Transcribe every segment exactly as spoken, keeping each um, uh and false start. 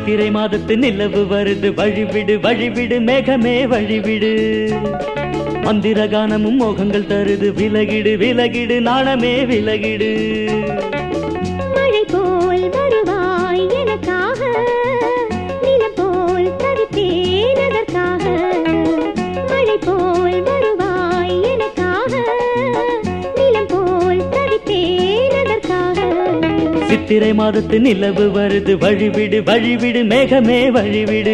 சித்திரை மாதத்து நிலவு வருது வழிவிடு வழிவிடு மேகமே வழிவிடு மந்திர கானமும் மோகங்கள் தருது விலகிடு விலகிடு நாணமே விலகிடு மழை போல் வருவாய் எனக்காக நிலம் போல் தவித்தேன் அதற்காக மழை போல் வருவாய் எனக்காக நிலம் போல் தவித்தேன் அதற்காக சித்திரை மாதத்து நிலவு வருது வழிவிடு வழிவிடு மேகமே வழிவிடு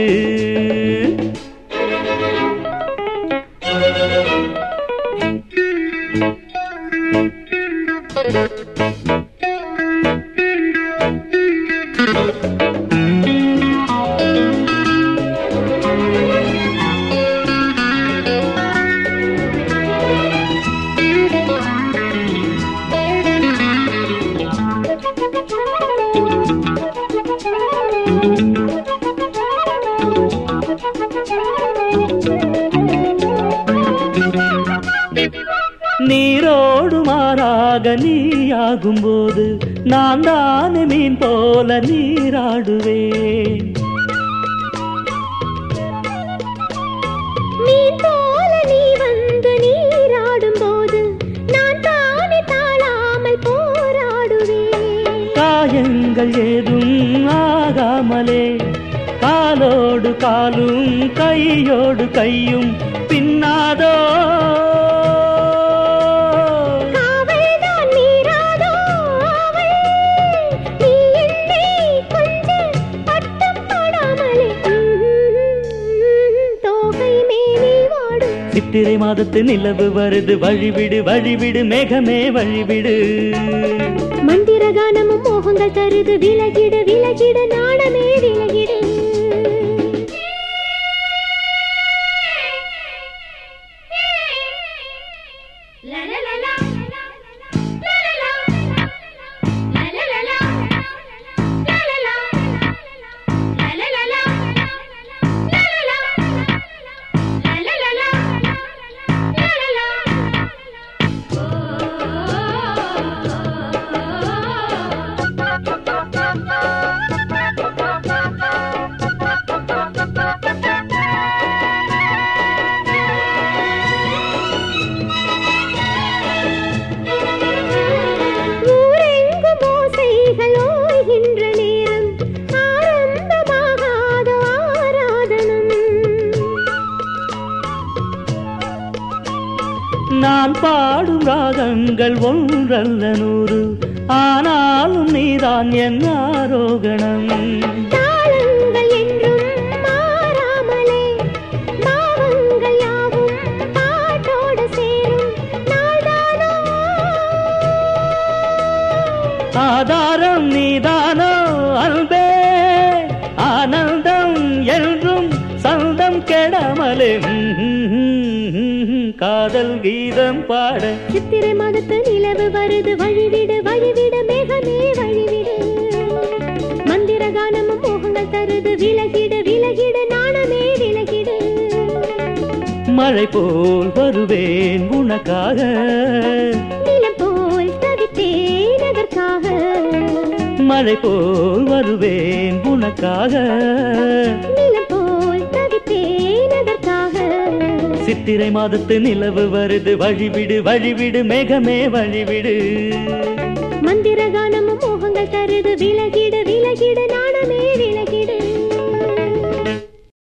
நீரோடு மாறாக நீயாகும் போது நான் தானே மீன் போல நீராடுவேன் மீன் போல நீ வந்து நீராடும் போது நான் தானே தாழாமல் போராடுவேன் காயங்கள் ஏதும் ஆகாமலே காலோடு காலும் கையோடு கையும் பின்னாதோ சித்திரை மாதத்து நிலவு வருது வழிவிடு வழிவிடு மேகமே வழிவிடு மந்திர கானமும் மோகங்கள் தருது விலகிடு விலகிடு நாணமே விலகிடு நான் பாடும் ராகங்கள் ஒன்றல்ல நூறு ஆனாலும் நீதான் என் ஆரோகணம் தாளங்கள் என்றும் மாறாமலே பாவங்கள் யாவும் பாட்டோடு சேரும் நாள்தானோ ஆதாரம் நீதானோ அன்பே ஆனந்தம் என்றும் சந்தம் கெடாமலே காதல் கீதம் பாட சித்திரை மாதத்து நிலவு வருது வழிவிடு வழிவிடு மேகமே வழிவிடு மந்திர கானமும் மோகங்கள் தருது விலகிடு விலகிடு நாணமே விலகிடு மழை போல் வருவேன் உனக்காக நிலம் போல் தவித்தேன் அதற்காக மழை போல் வருவேன் உனக்காக நிலம் போல் தவித்தேன் அதற்காக சித்திரை மாதத்து நிலவு வருது வழிவிடு வழிவிடு மேகமே வழிவிடு மந்திர கானமும் மோகங்கள் தருது விலகிடு விலகிடு நாணமே விலகிடு